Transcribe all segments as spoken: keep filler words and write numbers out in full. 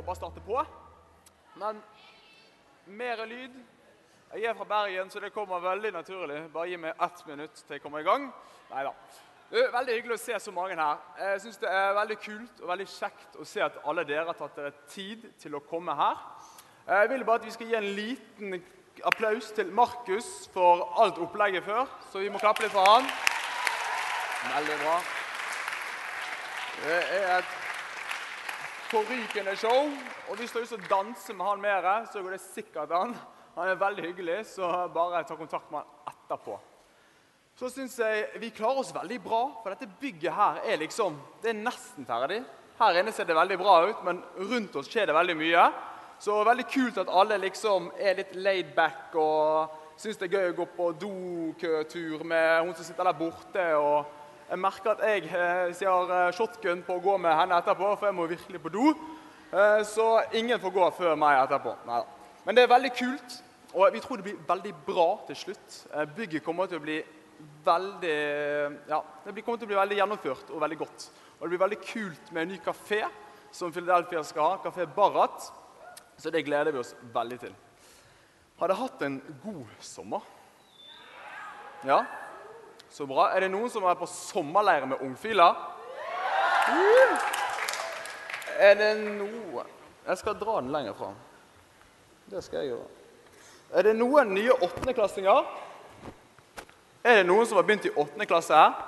bare starte på. Men mer lyd. Jeg er fra Bergen, så det kommer veldig naturlig. Bare gi meg ett minutt til jeg kommer i gang. Neida. Det er veldig hyggelig å se så mange her. Jeg synes det er veldig kult og veldig kjekt å se at alle dere har tatt dere tid til å komme her. Jeg vil bare at vi skal gi en liten applaus til Markus for alt opplegget før, så vi må klappe litt for han. Veldig bra. Det er et forrykende show, og hvis du har lyst til å danse med han mer, så går det sikkert an. Han er veldig hyggelig, så bare ta kontakt med han etterpå. Så synes jeg vi klarer oss veldig bra, for dette bygget her er liksom, det er nesten ferdig. Her inne ser det veldig bra ut, men rundt oss skjer det veldig mye. Så veldig kult at alle liksom er litt laid back og synes det er gøy å gå på dokøtur med hun som sitter der borte. Og jeg merker at jeg eh, sier shotgun på å gå med henne etterpå, for jeg må virkelig på do. Eh, så ingen får gå før meg etterpå. Neida. Men det er veldig kult, og vi tror det blir veldig bra til slutt. Eh, bygget kommer til å bli veldig, ja, det kommer til å bli veldig gjennomført og veldig godt. Og det blir veldig kult med en ny kafé som Philadelphia skal ha, Kafé Barat. Så det gleder vi oss veldig til. Har dere hatt en god sommer? Ja, så bra. Er det noen som er på sommerleir med ungfiler? Uh! Er det noe? Jeg skal dra den lenger fra. Det skal jeg gjøre. Er det noen nye åttendeklassinger? Er det noen som har begynt i åttende klasse her?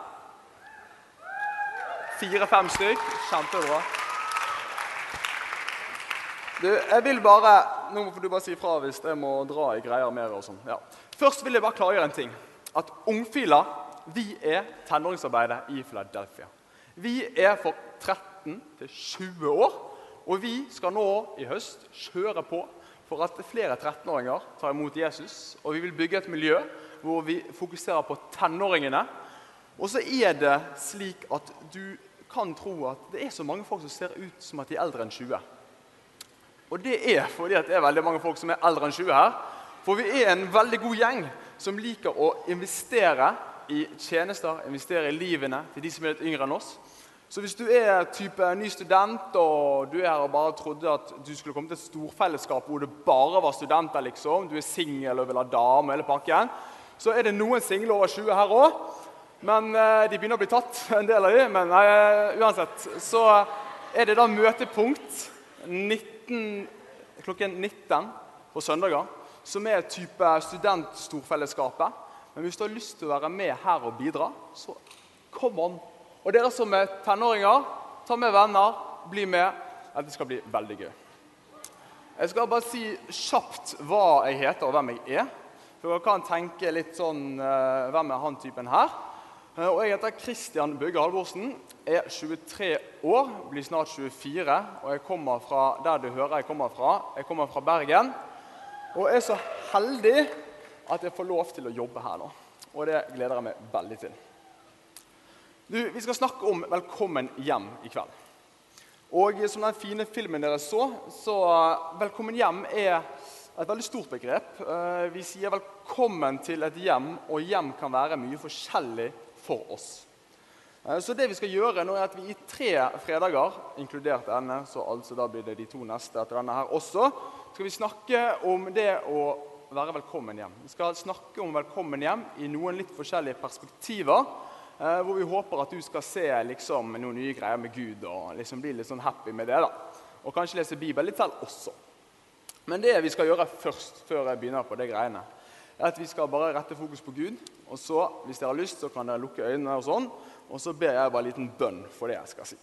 Fire-fem stykk. Kjempebra. Du, jeg vil bare, nå får du bare si fra hvis jeg må dra i greier mer og sånn. Ja. Først vil jeg bare klargjøre en ting. At ungfiler, vi er tenåringsarbeidet i Philadelphia. Vi er for tretten til tjue år, og vi skal nå i høst kjøre på for at flere trettenåringer tar imot Jesus, og vi vil bygge et miljø hvor vi fokuserer på tenåringene. Og så er det slik at du kan tro at det er så mange folk som ser ut som at de er eldre enn tjue. Og det er fordi at det er veldig mange folk som er eldre enn tjue her. For vi er en veldig god gjeng som liker å investere i tjenester, investere i livene til de som er litt yngre enn oss. Så hvis du er type ny student, og du er her og bare trodde at du skulle komme til et storfellesskap hvor det bare var studenter liksom, du er single og vil ha dame eller pakken, så er det noen single over tjue her også. Men eh, de begynner å bli tatt, en del av de, men eh, uansett, så er det da møtepunkt nitten, klokken nitten på søndager, som er type studentstorfellesskapet. Men hvis du har lyst til å være med her og bidra, så kom on. Og dere som er tenåringer, ta med venner, bli med. Det skal bli veldig gøy. Jeg skal bare si kjapt hva jeg heter og hvem jeg er. For dere kan tenke litt sånn, uh, hvem er han typen her? Uh, og jeg heter Kristian Bøgge Halvorsen, er tjuetre år, blir snart tjuefire, og jeg kommer fra der du hører jeg kommer fra. Jeg kommer fra Bergen, og er så heldig at jeg får lov til å jobbe her nå. Og det gleder jeg meg veldig til. Du, vi skal snakke om Velkommen hjem i kveld. Og som den fine filmen dere så, så Velkommen hjem er et veldig stort begrep. Vi sier velkommen til et hjem, og hjem kan være mye forskjellig for oss. Så det vi skal gjøre nå er at vi i tre fredager, inkludert denne, så altså da blir det de to neste etter denne her også, skal vi snakke om det å være velkommen hjem. Vi skal snakke om velkommen hjem i noen litt forskjellige perspektiver, hvor vi håper at du skal se liksom, noen nye greier med Gud og liksom bli litt sånn happy med det da. Og kanskje lese Bibelen litt selv også. Men det vi skal gjøre først, før jeg begynner på det greiene, er at vi skal bare rette fokus på Gud, og så, hvis dere har lyst, så kan dere lukke øynene og sånn, og så ber jeg bare en liten bønn for det jeg skal si.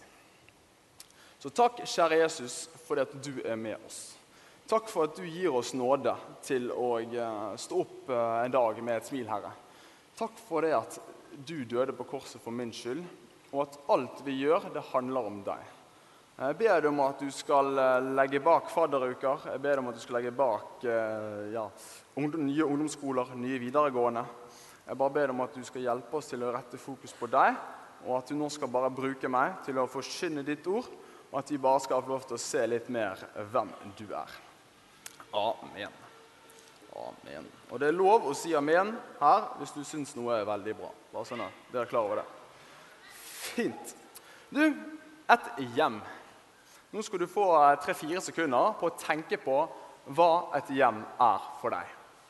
Så takk, kjære Jesus, for at du er med oss. Takk for at du gir oss nåde til å stå opp en dag med et smil, Herre. Takk for det at du døde på korset for min skyld, og at alt vi gjør, det handler om deg. Jeg ber deg om at du skal legge bak fadderuker, jeg ber deg om at du skal legge bak ja, nye ungdomsskoler, nye videregående. Jeg bare ber deg om at du skal hjelpe oss til å rette fokus på deg, og at du nå skal bare bruke meg til å forkynne ditt ord, og at vi bare skal få lov til å se litt mer hvem du er. Amen. Amen. Og det er lov å si amen her hvis du synes noe er veldig bra. Bare sånn at dere er klar over det. Fint. Du, et hjem. Nå skal du få tre-fire sekunder på å tenke på hva et hjem er for deg.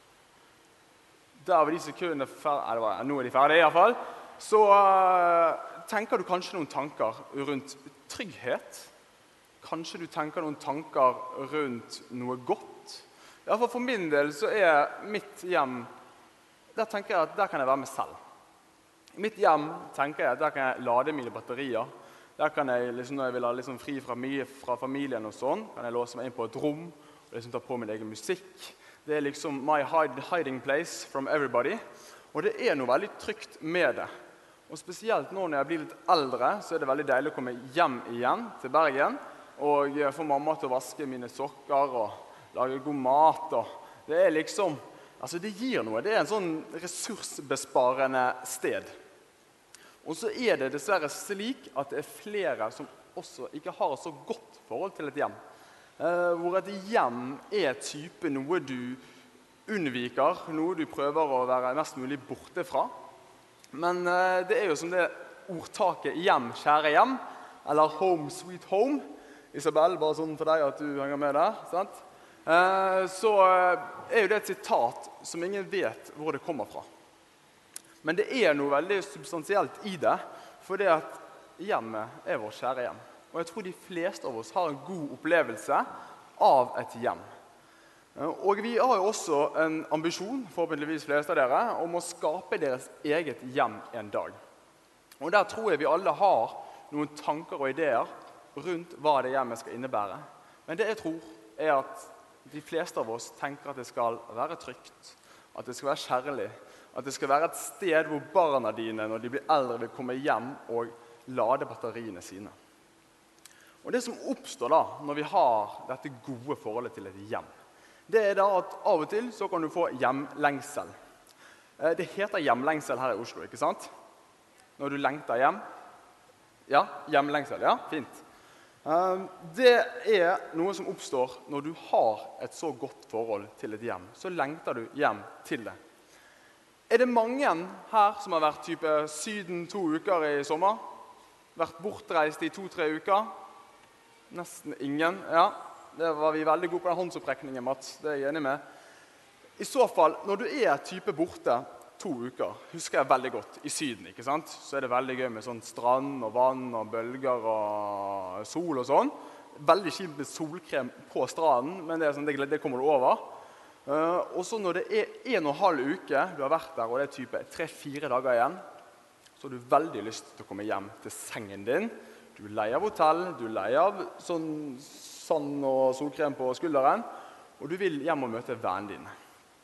Der var de sekundene ferdig, nå er de ferdige i hvert fall. Så uh, tenker du kanskje noen tanker rundt trygghet. Kanskje du tenker noen tanker rundt noe godt. I hvert fall for min del så er mitt hjem, der tenker jeg at der kan jeg være meg selv. I mitt hjem tenker jeg at der kan jeg lade mine batterier. Der kan jeg, liksom, når jeg vil ha liksom fri fra mye fra familien og sånn, kan jeg låse meg inn på et rom og liksom ta på min egen musikk. Det er liksom my hiding place from everybody. Og det er noe veldig trygt med det. Og spesielt nå når jeg blir litt eldre, så er det veldig deilig å komme hjem igjen til Bergen og få mamma til å vaske mine sokker og lage god mat. Og det er liksom, altså det gir noe. Det er en sånn ressursbesparende sted. Og så er det dessverre slik at det er flere som også ikke har et så godt forhold til et hjem. Eh, hvor et hjem er type noe du unnviker, noe du prøver å være mest mulig borte fra. Men eh, det er jo som det ordtaket hjem, kjære hjem, eller home, sweet home. Isabel, bare sånn for deg at du henger med der, sant? Eh, så er jo det et sitat som ingen vet hvor det kommer fra. Men det er noe veldig substansielt i det, for det at hjemmet er vår kjære hjem. Og jeg tror de fleste av oss har en god opplevelse av et hjem. Og vi har jo også en ambisjon, forhåpentligvis fleste av dere, om å skape deres eget hjem en dag. Og der tror jeg vi alle har noen tanker og ideer rundt hva det hjemmet skal innebære. Men det jeg tror er at de fleste av oss tenker at det skal være trygt, at det skal være kjærlig, at det skal være et sted hvor barna dine, når de blir eldre, vil komme hjem og lade batteriene sine. Og det som oppstår da, når vi har dette gode forholdet til et hjem, det er da at av og til så kan du få hjemlengsel. Det heter hjemlengsel her i Oslo, ikke sant? Når du lengter hjem. Ja, hjemlengsel, ja, fint. Det er noe som oppstår når du har et så godt forhold til et hjem. Så lengter du hjem til det. Er det mange her som har vært type syden to uker i sommer? Vært bortreist i to-tre uker? Nesten ingen, ja. Det var vi veldig gode på den håndsopprekningen, Mats. Det er jeg enig med. I så fall, når du er type borte to uker, husker jeg veldig godt, i syden, ikke sant? Så er det veldig gøy med sånn strand og vann og bølger og sol og sånn. Veldig kjipt med solkrem på stranden, men det, er sånn, det, det kommer du over. Uh, og så når det er en og en halv uke du har vært der, og det er type tre-fire dager igjen, så har du veldig lyst til å komme hjem til sengen din. Du leier av hotell, du leier av sånn sand og solkrem på skulderen, og du vil hjem og møte vennene dine.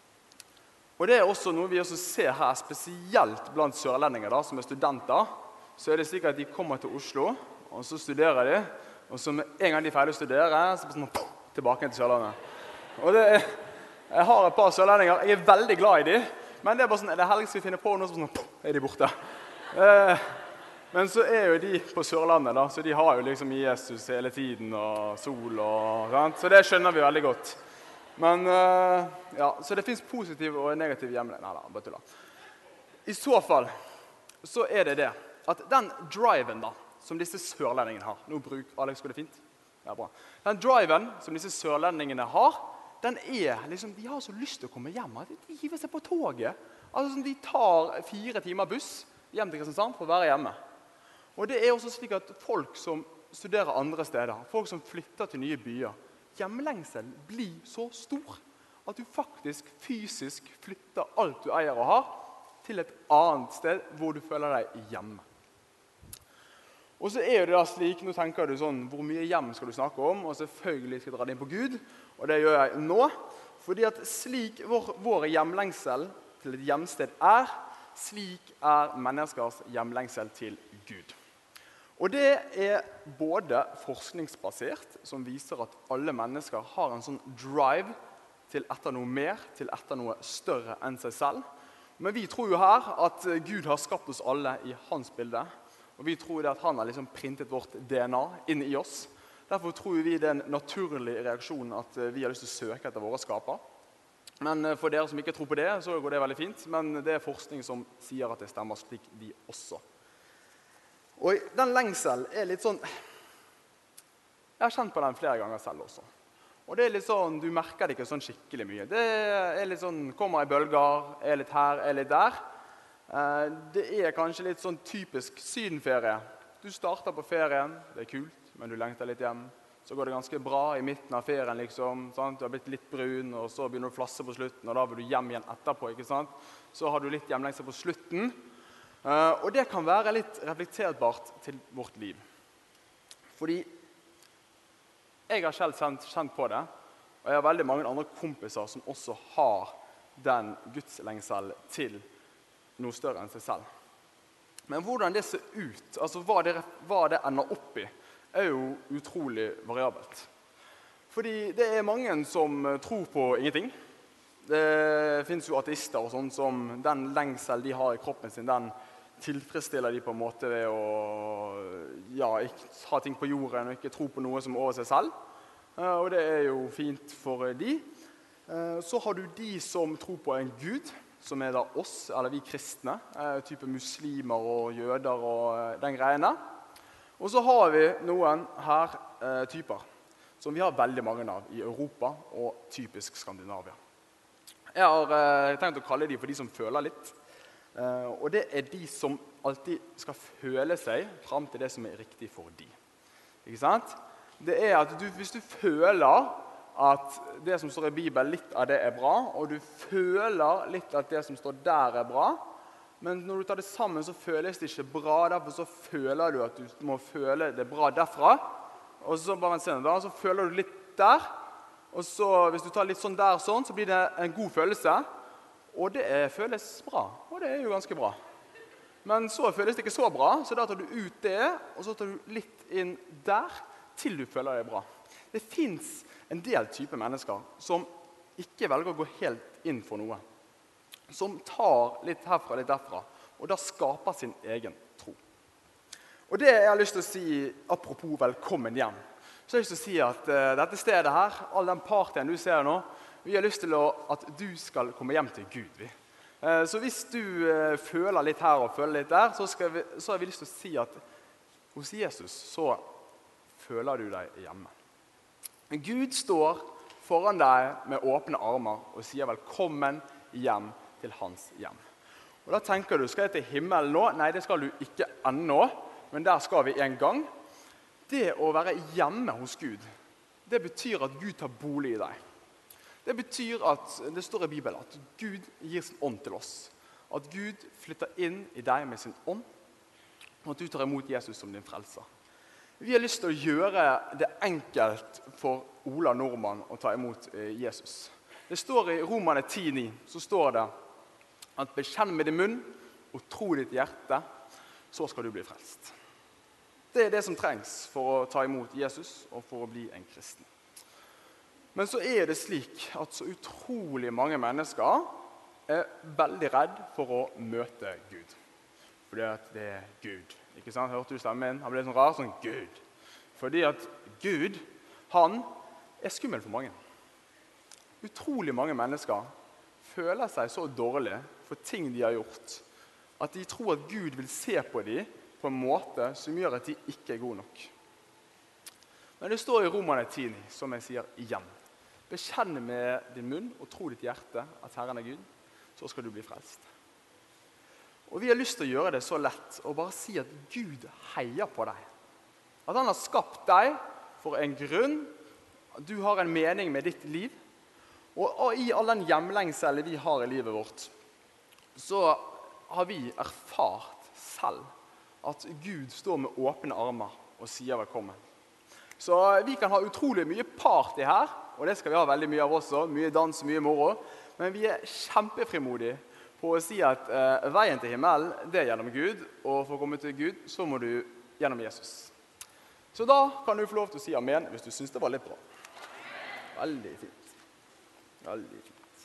Og det er også noe vi også ser her, spesielt blant sørlendinger da, som er studenter. Så er det slik at de kommer til Oslo, og så studerer de, og så med en gang de er ferdig å studere, så blir det sånn, tilbake til Sørlandet. Og det er... Jeg har et par sørlendinger, jeg er veldig glad i dem, men det er bare sånn, er det helst vi finner på noe sånn, er de borte. Eh, men så er jo de på Sørlandet da, så de har jo liksom Jesus hele tiden og sol og sånt, så det skjønner vi veldig godt. Men eh, ja, så det finnes positiv og negativ hjemme. Nei, nei, bare tulla. I så fall, så er det det, at den driven da, som disse sørlendingene har, nå bruk, Alex, går det fint? Ja, bra. Den driven som disse sørlendingene har, den er liksom, de har så lyst til å komme hjem, at de hiver seg på toget. Altså de tar fire timer buss hjem til Kristiansand for å være hjemme. Og det er også slik at folk som studerer andre steder, folk som flytter til nye byer, hjemlengsel blir så stor at du faktisk fysisk flytter alt du eier og har til et annet sted hvor du føler deg hjemme. Og så er det da slik, nå tenker du sånn, hvor mye hjem skal du snakke om, og selvfølgelig skal jeg dra det inn på Gud, og det gjør jeg nå, fordi at slik vår, vår hjemlengsel til et hjemsted er, slik er menneskers hjemlengsel til Gud. Og det er både forskningsbasert, som viser at alle mennesker har en sånn drive til etter noe mer, til etter noe større enn seg selv. Men vi tror jo her at Gud har skapt oss alle i hans bilde, og vi tror at han har liksom printet vårt D N A inn i oss. Derfor tror vi det er en naturlig reaksjon at vi har lyst til å søke etter våre skaper. Men for dere som ikke tror på det, så går det veldig fint. Men det er forskning som sier at det stemmer slik de også. Og den lengsel er litt sånn... Jeg har kjent på den flere ganger selv også. Og det er litt sånn, du merker det ikke sånn skikkelig mye. Det er litt sånn, kommer i bølger, er litt her, er litt der. Eh, det er kanskje litt sånn typisk sydenferie. Du starter på ferien, det er kult, men du lengter litt hjem. Så går det ganske bra i midten av ferien, liksom. Sant? Du har blitt litt brun, og så begynner du å flasse på slutten, og da vil du hjem igjen etterpå, ikke sant? Så har du litt hjemlengsel på slutten. Eh, og det kan være litt reflekterbart til vårt liv. Fordi jeg har selv kjent, kjent på det, og jeg har veldig mange andre kompiser som også har den gudslengsel til noe større enn seg selv. Men hvordan det ser ut, altså hva det, hva det ender opp i, er jo utrolig variabelt. Fordi det er mange som tror på ingenting. Det finnes jo ateister og sånn som den lengsel de har i kroppen sin, den tilfredsstiller de på en måte ved å ja, ikke ha ting på jorden og ikke tro på noe som er over seg selv. Og det er jo fint for de. Så har du de som tror på en Gud, som er da oss, eller vi kristne, type muslimer og jøder og den greiene. Og så har vi noen her typer, som vi har veldig mange av i Europa og typisk Skandinavia. Jeg har tenkt å kalle de for de som føler litt. Uh, og det er de som alltid skal føle seg frem til det som er riktig for de. Ikke sant? Det er at du, hvis du føler at det som står i Bibelen, litt av det er bra, og du føler litt at det som står der er bra, men når du tar det sammen så føles det ikke bra, derfor så føler du at du må føle det bra derfra, og så bare en scene da, så føler du litt der, og så hvis du tar litt sånn der sånn, så blir det en god følelse, og det er, føles bra, og det er jo ganske bra. Men så føles det ikke så bra, så da tar du ut det, og så tar du litt inn der, til du føler det bra. Det finnes en del typer mennesker som ikke velger å gå helt inn for noe. Som tar litt herfra, litt derfra, og da skaper sin egen tro. Og det jeg har lyst til å si, apropos velkommen hjem, så har jeg lyst til å si at uh, dette stedet her, all den partien du ser nå, vi har lyst til å, at du skal komme hjem til Gud. Vi. Uh, så hvis du uh, føler litt her og føler litt der, så, vi, så har vi lyst til å si at hos Jesus så føler du deg hjemme. Gud står foran deg med åpne armer og sier velkommen hjem til hans hjem. Og da tenker du, skal jeg til himmelen nå? Nei, det skal du ikke ennå, men der skal vi en gang. Det å være hjemme hos Gud, det betyr at Gud tar bolig i deg. Det betyr at, det står i Bibelen, at Gud gir sin ånd til oss. At Gud flytter inn i deg med sin ånd, og at du tar imot Jesus som din frelser. Vi har lyst til å gjøre det enkelt for Ola Nordmann å ta imot Jesus. Det står i Romerne ti ni, så står det at bekjenn med din munn og tro ditt hjerte, så skal du bli frelst. Det er det som trengs for å ta imot Jesus og for å bli en kristen. Men så er det slik at så utrolig mange mennesker er veldig redd for å møte Gud. Fordi at det er Gud. Ikke sant? Hørte du stemmen min? Han ble sånn rar, sånn Gud. Fordi at Gud, han er skummel for mange. Utrolig mange mennesker føler seg så dårlig for ting de har gjort, at de tror at Gud vil se på dem på en måte som gjør at de ikke er gode nok. Men det står i Romerne ti ni, som jeg sier igjen. Bekjenn med din munn og tro ditt hjerte at Herren er Gud, så skal du bli frelst. Og vi har lyst til å gjøre det så lett og bare si at Gud heier på deg. At han har skapt deg for en grunn, at du har en mening med ditt liv, og i all den hjemlengselen vi har i livet vårt, så har vi erfart selv at Gud står med åpne armer og sier velkommen. Så vi kan ha utrolig mye party her, og det skal vi ha veldig mye av også, mye dans, mye moro, men vi er kjempefrimodige på å si at eh, veien til himmelen, det er gjennom Gud, og for å komme til Gud, så må du gjennom Jesus. Så da kan du få lov til å si amen, hvis du synes det var litt bra. Veldig fint. Veldig fint.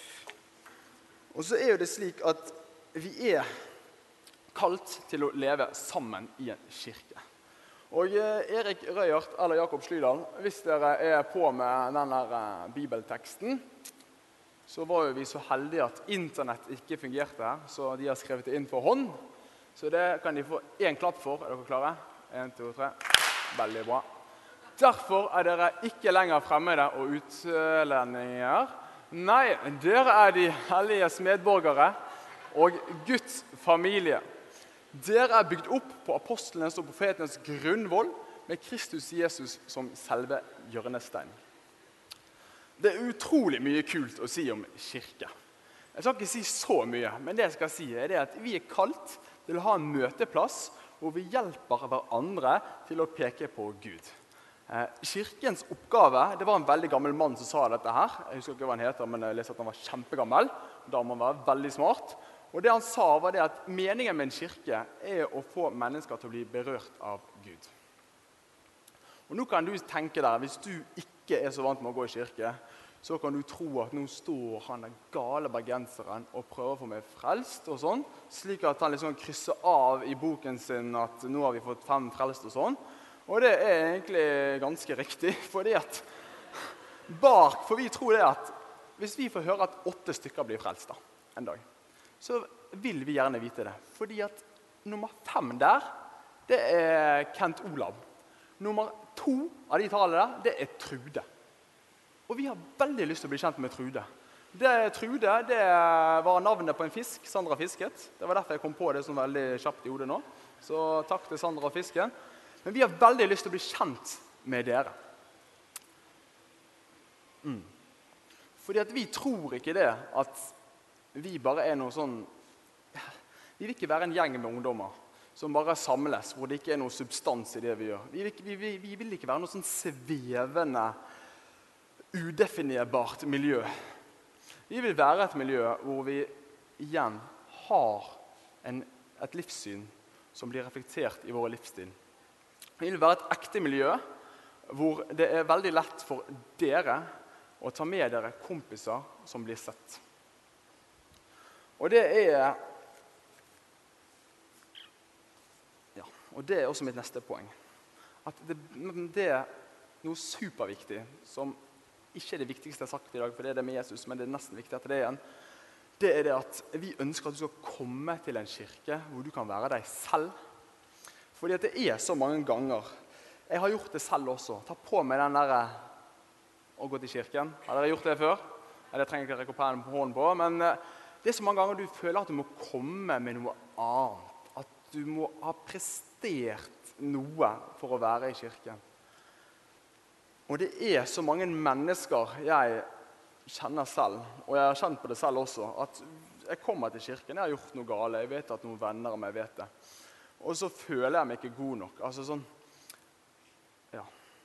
Og så er jo det slik at vi er kalt til å leve sammen i en kirke. Og Erik Røyert eller Jakob Slydal, hvis dere er på med denne bibelteksten, så var jo vi så heldige at internett ikke fungerte her, så de har skrevet det inn for hånd. Så det kan de få en klapp for. Er dere klare? En, to, tre. Veldig bra. Derfor er dere ikke lenger fremmede og utlendinger. Nei, dere er de helliges medborgere og Guds familie. Dere er bygd opp på apostlenes og profetenes grunnvoll med Kristus Jesus som selve hjørnestein. Det er utrolig mye kult å si om kirke. Jeg skal ikke si så mye, men det jeg skal si er det at vi er kalt til å ha en møteplass hvor vi hjelper hverandre til å peke på Gud. Eh, kirkens oppgave, det var en veldig gammel mann som sa dette her. Jeg husker ikke hva han heter, men jeg leser at han var kjempegammel. Da må han være veldig smart. Og det han sa var det at meningen med en kirke er å få mennesker til å bli berørt av Gud. Og nå kan du tenke deg, hvis du ikke er så vant med å gå i kirke, så kan du tro at nå står han den gale bergenseren og prøver å få meg frelst og sånn, slik at han liksom krysser av i boken sin at nå har vi fått fem frelst og sånn. Og det er egentlig ganske riktig, fordi at bak, for vi tror det at hvis vi får høre at åtte stykker blir frelst da, en dag, så vil vi gjerne vite det. Fordi at nummer fem der, det er Kent Olav. Nummer to av de talene der, det er Trude. Og vi har veldig lyst til å bli kjent med Trude. Det, Trude, det var navnet på en fisk, Sandra fisket. Det var derfor jeg kom på det som veldig kjapt i hodet nå. Så takk til Sandra og fisken. Men vi har veldig lyst til å bli kjent med dere. Mm. Fordi at vi tror ikke det at vi bare er noe sånn... Vi vil ikke være en gjeng med ungdommer som bare samles, hvor det ikke er noe substans i det vi gjør. Vi, vi, vi, vi vil ikke være noe sånn svevende, udefinerbart miljø. Vi vil være et miljø hvor vi igjen har en, et livssyn som blir reflektert i vår livsstil. Vi vil være et ekte miljø hvor det er veldig lett for dere å ta med dere kompiser som blir sett. Og det er ja, og det er også mitt neste poeng. At det, det er noe superviktig som ikke er det viktigste jeg har sagt i dag, for det er det med Jesus, men det er nesten viktig at det er igjen. Det er det at vi ønsker at du skal komme til en kirke hvor du kan være deg selv. Fordi at det er så mange ganger. Jeg har gjort det selv også. Ta på meg den der å gå til kirken. Har dere gjort det før? Det trenger jeg ikke rekke opp hendene på hånden på, men det er så mange ganger du føler at du må komme med noe annet. At du må ha prestert noe for å være i kirken. Og det er så mange mennesker jeg kjenner selv, og jeg har kjent på det selv også, at jeg kommer til kirken, jeg har gjort noe gale, jeg vet at noen venner om jeg vet det. Og så føler jeg meg ikke god nok. Altså sånn, ja.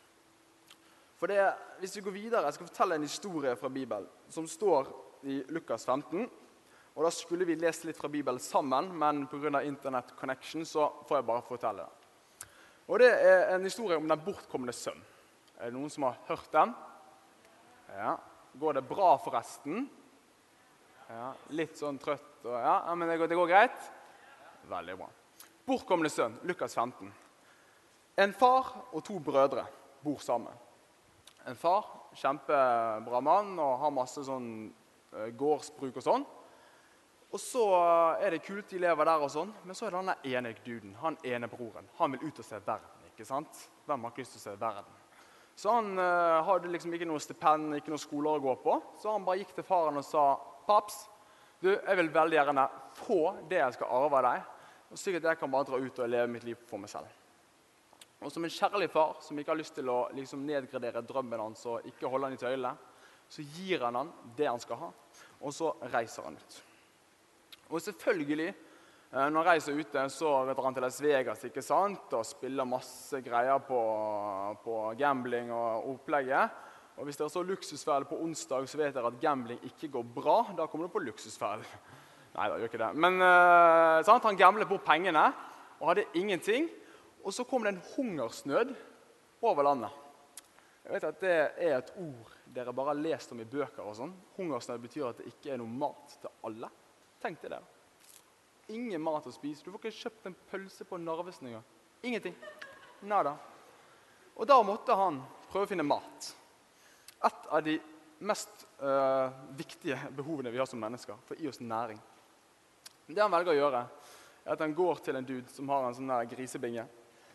For det, hvis vi går videre, jeg skal fortelle en historie fra Bibelen, som står i Lukas femten, og da skulle vi lese litt fra Bibelen sammen, men på grunn av internet connection så får jeg bare fortelle det. Og det er en historie om den bortkommende sønn. Er det noen som har hørt den? Ja. Går det bra forresten? Ja. Litt sånn trøtt. Og, ja, men det går, det går greit? Veldig bra. Bortkommende sønn, Lukas femten. En far og to brødre bor sammen. En far, kjempebra mann, og har masse sånn gårdsbruk og sånn. Og så er det kult, de lever der og sånn, men så er det denne ene duden, han ene broren. Han vil ut og se verden, ikke sant? Hvem har ikke lyst til å se verden? Så han uh, hadde liksom ikke noe stipend, ikke noe skoler å gå på. Så han bare gikk til faren og sa, «Paps, du, jeg vil veldig gjerne få det jeg skal arve av deg, og slik at jeg kan bare dra ut og leve mitt liv for meg selv.» Og som en kjærlig far, som ikke har lyst til å liksom, nedgradere drømmen hans og ikke holde han i tøylene, så gir han han det han skal ha, og så reiser han ut. Og selvfølgelig, når han reiser ute, så drar han til Las Vegas, ikke sant? Og spiller masse greier på, på gambling og opplegget. Og hvis dere så luksusfell på onsdag, så vet dere at gambling ikke går bra. Da kommer du på luksusfell. Nei, da gjør ikke det. Men uh, sant? Han gamblet på pengene, og hadde ingenting. Og så kom det en hungersnød over landet. Jeg vet at det er et ord dere bare har lest om i bøker og sånn. Hungersnød betyr at det ikke er noe mat til alle. Tenk deg det. Ingen mat å spise. Du får ikke kjøpt en pølse på Narvesen engang. Ingenting. Nada. Og da måtte han prøve å finne mat. Et av de mest uh, viktige behovene vi har som mennesker, for å gi oss næring. Det han velger å gjøre, er at han går til en dude som har en sånn der grisebinge.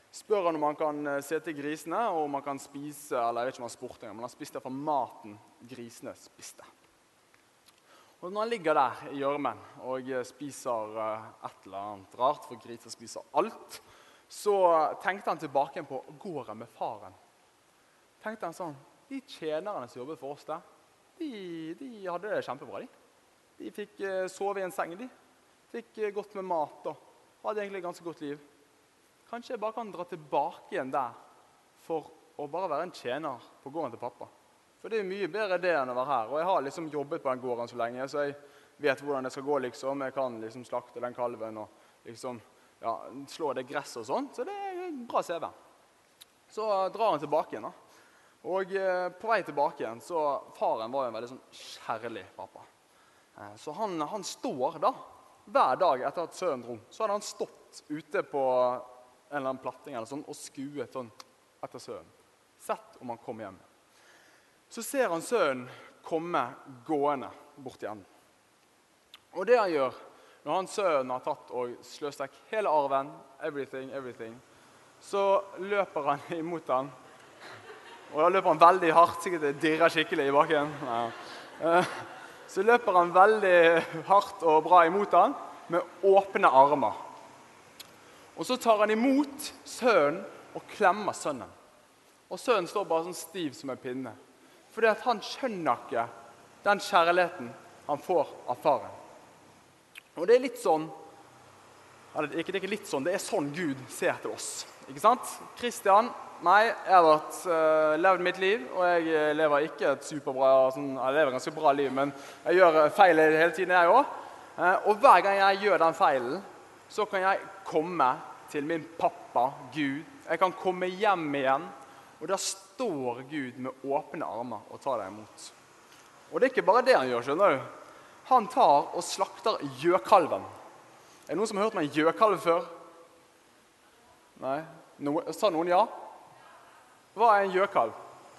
spør han om han kan eh, se til grisene, og om han kan spise, eller jeg vet ikke om han spurte engang, men han spiste fra maten grisene spiste. Og når han ligger der i gjørmen og eh, spiser eh, et eller annet rart, for griser spiser alt, så tenkte han tilbake igjen på gården med faren. Tenkte han sånn, de tjenerne som jobbet for oss der, de, de hadde det kjempebra, de. De fikk eh, sove i en seng, de. Fikk eh, godt med mat, og hadde egentlig et ganske godt liv. Kanskje jeg bare kan dra tilbake igjen der for å bare være en tjener på gården til pappa. For det er mye bedre det enn å være her. Og jeg har liksom jobbet på den gården så lenge, så jeg vet hvordan det skal gå, liksom. Jeg kan liksom slakte den kalven og liksom, ja, slå det gress og sånn. Så det er en bra C V. Så drar han tilbake igjen, da. Og eh, på vei tilbake igjen, så faren var jo en veldig sånn kjærlig pappa. Eh, så han, han står da, hver dag etter at sønnen dro, så hadde han stått ute på en eller annen platting eller sånn, og skuet sånn etter sønnen. Sett om han kom hjem. Så ser han sønnen komme gående bort igjen. Og det han gjør, når han sønnen har tatt og sløst vekk hele arven, everything, everything, så løper han imot han. Og da løper han veldig hardt, sikkert det dirrer skikkelig i bakken. Ja. Så løper han veldig hardt og bra imot han, med åpne armer. Og så tar han imot sønnen og klemmer sønnen. Og sønnen står bare sånn stiv som en pinne. Fordi at han skjønner ikke den kjærligheten han får av faren. Og det er litt sånn, eller ikke, det er ikke litt sånn, det er sånn Gud ser til oss. Ikke sant? Kristian, meg, jeg har vært, uh, levd mitt liv, og jeg lever ikke et superbra, sånn, jeg lever ganske bra liv, men jeg gjør feil hele tiden jeg også. Uh, og hver gang jeg gjør den feilen, så kan jeg komme til min pappa, Gud. Jeg kan komme hjem igjen, og da står Gud med åpne armer og tar deg imot. Og det er ikke bare det han gjør, skjønner du. Han tar og slakter gjøkalven. Er det noen som har hørt om en gjøkalv før? Nei? No, sa noen ja? Hva er en gjøkalv?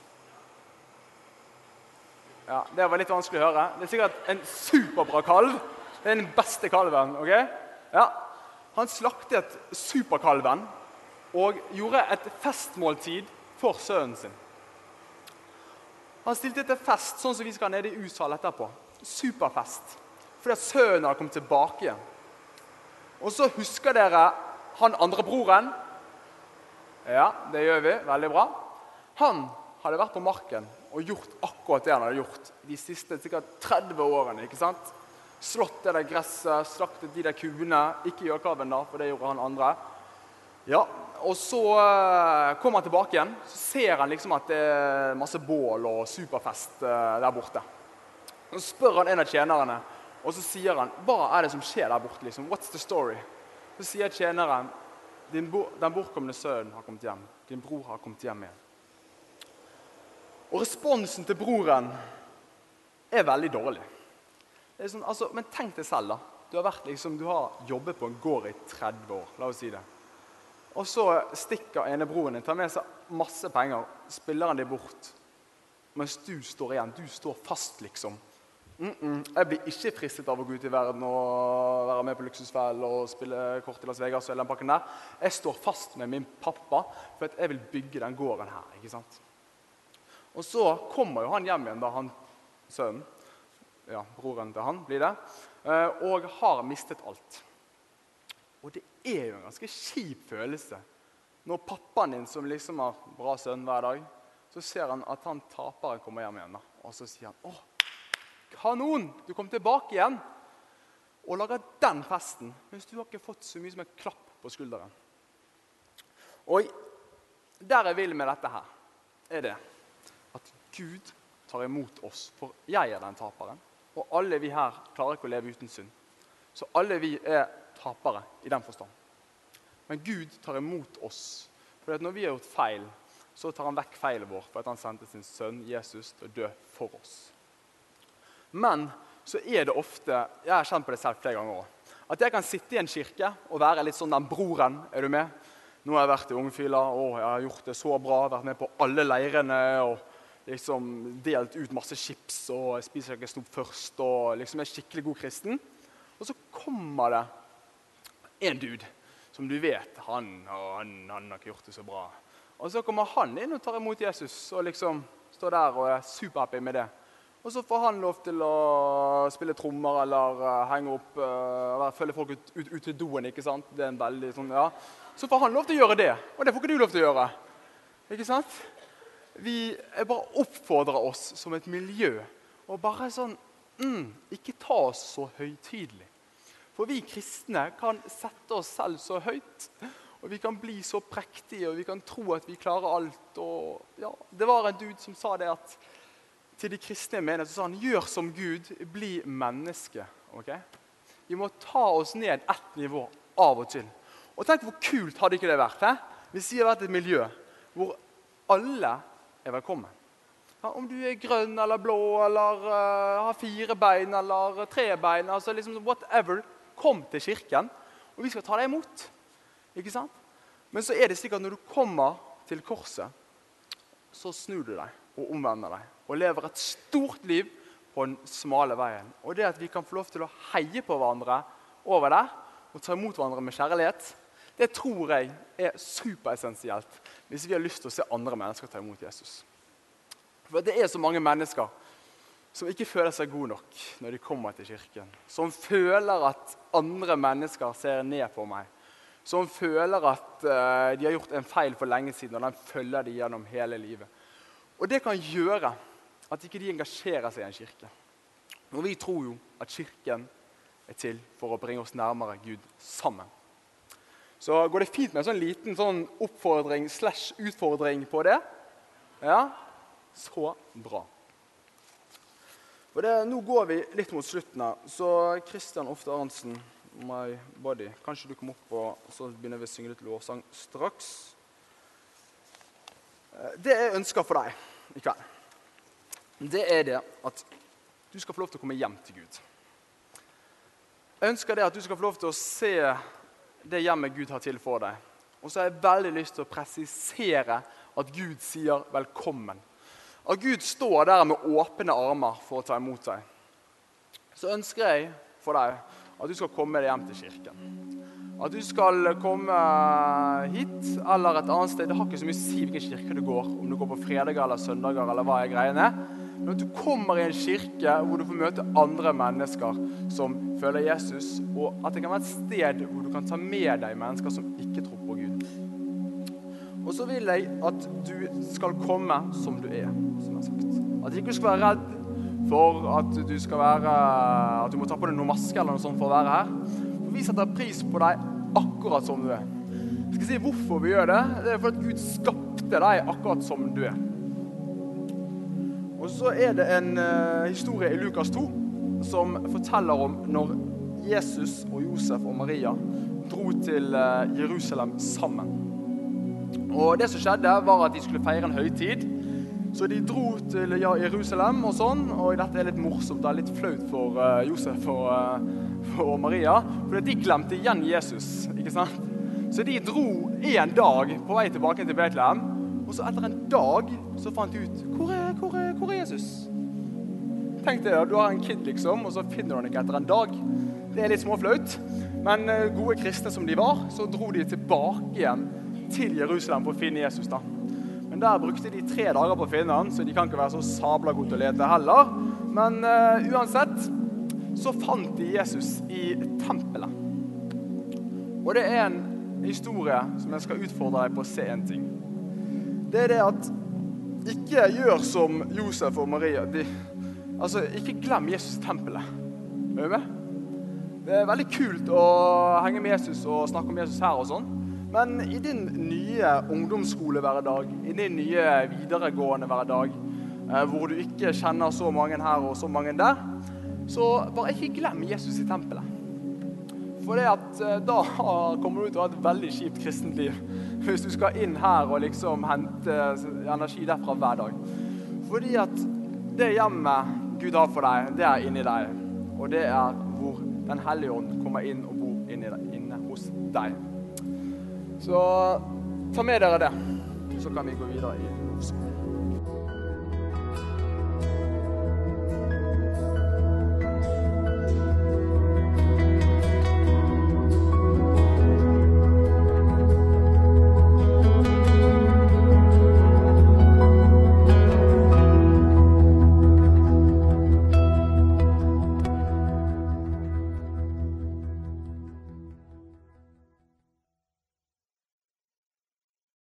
Ja, det var litt vanskelig å høre. Det er sikkert en superbra kalv. Det er den beste kalven, ok? Ja. Han slaktet superkalven og gjorde et festmåltid for sønnen sin. Han stilte til fest, sånn som vi skal nede i U-sal etterpå. Superfest. Fordi at sønnen har kommet tilbake igjen. Og så husker dere han andre broren. Ja, det gjør vi. Veldig bra. Han hadde vært på marken og gjort akkurat det han hadde gjort de siste sikkert tretti årene, ikke sant? Slått det der gresset, slaktet de der kuene, ikke gjøkalven da, for det gjorde han andre. Ja, og så kommer han tilbake igjen, så ser han liksom at det er masse bål og superfest der borte. Så spør han en av tjenerne, og så sier han, hva er det som skjer der borte liksom? What's the story? Så sier tjeneren, din bo, den bortkommende sønnen har kommet hjem, din bror har kommet hjem igjen. Og responsen til broren er veldig dårlig. Det er sånn, altså, men tenk deg selv da, du har, vært, liksom, du har jobbet på en gård i tretti år, la oss si det. Og så stikker ene broren din, tar med seg masse penger, spiller han det bort. Mens du står igjen, du står fast liksom. Mm -mm. Jeg blir ikke fristet av å gå ut i verden og være med på luksusfell og spille kort i Las Vegas eller den pakken der. Jeg står fast med min pappa for at jeg vil bygge den gården her, ikke sant? Og så kommer jo han hjem igjen da, han sønnen, ja, broren til han blir det, og har mistet alt. Og det er jo en ganske kjip følelse når pappaen din, som liksom har bra sønn hver dag, så ser han at han taperen kommer hjem igjen da. Og så sier han, åh, kanon, du kom tilbake igjen og lager den festen, mens du har ikke fått så mye som en klapp på skulderen. Og der jeg vil med dette her, er det at Gud tar imot oss, for jeg er den taperen, og alle vi her klarer ikke å leve uten synd. Så alle vi er tapere i den forstand. Men Gud tar imot oss, for at når vi har gjort feil, så tar han vekk feilen vår, for at han sendte sin sønn Jesus til å dø for oss. Men så er det ofte, jeg har kjent på det selv flere ganger også, at jeg kan sitte i en kirke og være litt sånn den broren, er du med? Nå har jeg vært i Ungfila, og jeg har gjort det så bra, vært med på alle leirene, og liksom delt ut masse chips, og jeg spiser ikke snop først, og liksom er skikkelig god kristen. Og så kommer det en dude som du vet, han, han, han har ikke gjort det så bra. Og så kommer han inn og tar imot Jesus, og liksom står der og er superhappy med det. Og så får han lov til å spille trommer, eller uh, henge opp, uh, eller følge folk ut, ut, ut til doen, ikke sant? Det er en veldig sånn, ja. Så får han lov til å gjøre det, og det får ikke du lov til å gjøre. Ikke sant? Vi er bare oppfordrer oss som et miljø, og bare sånn, mm, ikke ta oss så høytidelig. For vi kristne kan sette oss selv så høyt, og vi kan bli så prektige, og vi kan tro at vi klarer alt. Og, ja, det var en dude som sa det at til de kristne menigheter, så sa han, gjør som Gud, bli menneske. Okay? Vi må ta oss ned ett nivå av og til. Og tenk hvor kult hadde ikke det vært, he? Hvis vi har vært et miljø hvor alle er velkommen. Ja, om du er grønn eller blå, eller uh, har fire bein, eller tre bein, altså liksom whatever, kom til kirken, og vi skal ta deg imot. Ikke sant? Men så er det slik at når du kommer til korset, så snur du deg og omvender deg, og lever et stort liv på den smale veien. Og det at vi kan få lov til å heie på hverandre over det, og ta imot hverandre med kjærlighet, det tror jeg er superessensielt hvis vi har lyst til å se andre mennesker ta imot Jesus. For det er så mange mennesker som ikke føler seg gode nok når de kommer til kirken, som føler at andre mennesker ser ned på meg, som føler at uh, de har gjort en feil for lenge siden, og den følger de gjennom hele livet. Og det kan gjøre at ikke de engasjerer seg i en kirke. Og vi tror jo at kirken er til for å bringe oss nærmere Gud sammen. Så går det fint med en sånn liten sånn oppfordring slash utfordring på det? Ja, så bra. For det, nå går vi litt mot slutten her, så Kristian Ofte Arntzen, My Body, kanskje du kommer opp og så begynner vi å synge litt lovsang straks. Det jeg ønsker for deg i kveld, det er det at du skal få lov til å komme hjem til Gud. Jeg ønsker det at du skal få lov til å se det hjemmet Gud har til for deg. Og så har jeg veldig lyst til å presisere at Gud sier velkommen. At Gud står der med åpne armer for å ta imot deg. Så ønsker jeg for deg at du skal komme deg hjem til kirken. At du skal komme hit eller et annet sted. Det har ikke så mye å si hvilken kirke du går, om du går på fredager eller søndager eller hva er greiene. Men at du kommer i en kirke hvor du får møte andre mennesker som føler Jesus, og at det kan være et sted hvor du kan ta med deg mennesker som ikke tror på Gud. Og så vil jeg at du skal komme som du er, som jeg har sagt. At du ikke skal være redd for at du skal være, at du må ta på deg noen maske eller noe sånt for å være her. For vi setter pris på deg akkurat som du er. Jeg skal si hvorfor vi gjør det. Det er for at Gud skapte deg akkurat som du er. Og så er det en uh, historie i Lukas to som forteller om når Jesus og Josef og Maria dro til uh, Jerusalem sammen. Og det som skjedde var at de skulle feire en høytid. Så de dro til ja, Jerusalem og sånn, og dette er litt morsomt, det er litt flaut for uh, Josef og, uh, og Maria, for de glemte igjen Jesus, ikke sant? Så de dro en dag på vei tilbake til Bethlehem, og så etter en dag så fant de ut, hvor er, hvor er, hvor er Jesus? Tenk deg, du har en kid liksom, og så finner du han ikke etter en dag. Det er litt småflaut, men uh, gode kristne som de var, så dro de tilbake igjen til Jerusalem for å finne Jesus da. Men der brukte de tre dager på å finne han, så de kan ikke være så sabla god til å lete heller. Men uh, uansett, så fant de Jesus i tempelet. Og det er en historie som jeg skal utfordre deg på å se en ting. Det er det at ikke gjør som Josef og Maria. De, altså, ikke glem Jesus i tempelet. Er du med? Det er veldig kult å henge med Jesus og snakke om Jesus her og sånn. Men i din nye ungdomsskole hver dag, i din nye videregående hver dag, eh, hvor du ikke kjenner så mange her og så mange der, så bare ikke glem Jesus i tempelet. For det at eh, da kommer du til å ha et veldig kjipt kristent liv, hvis du skal inn her og liksom hente energi derfra hver dag. Fordi at det hjemmet Gud har for deg, det er inni deg, og det er hvor Den Hellige Ånd kommer inn og bor inne, inne hos deg. Så ta med dere det, så kan vi gå videre i lovsang.